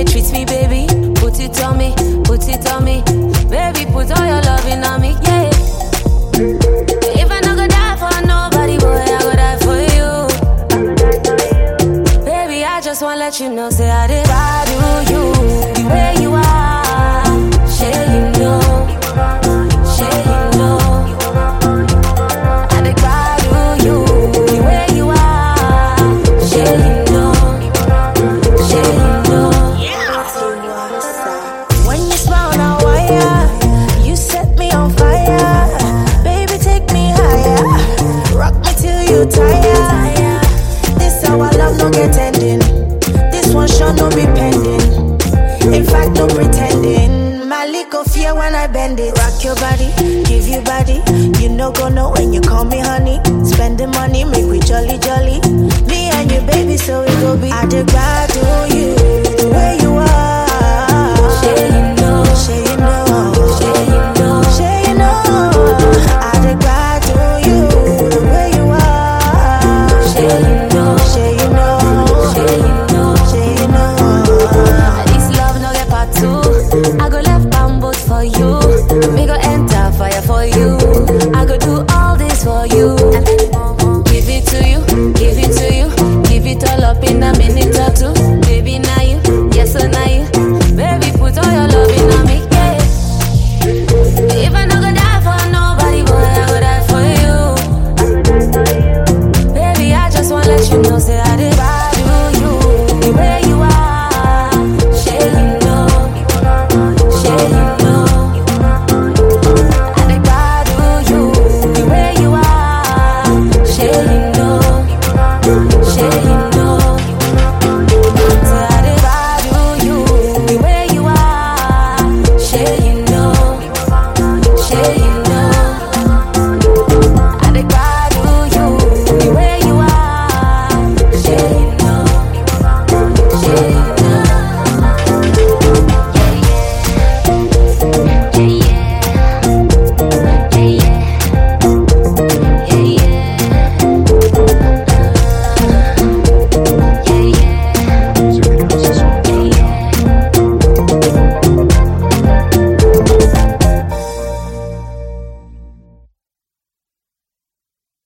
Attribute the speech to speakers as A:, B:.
A: they treat me, baby. Put it on me, put it on me. Baby, put all your loving on me, yeah. If I no go die for nobody, boy, I go die for you. Baby, I just wanna let you know, say I did value you. The way you are, share you know. Share you know. I did value you. The way you are, share you know. Share you know.
B: When you smile on wire, you set me on fire. Baby, take me higher. Rock me till you tire. This our love, no get ending. This one sure no be pending. In fact, no pretending. My little fear when I bend it. Rock your body, give you body. You no go know when you call me honey. Spend the money, make we jolly jolly. Me and you, baby, so it go be. I did glad to you.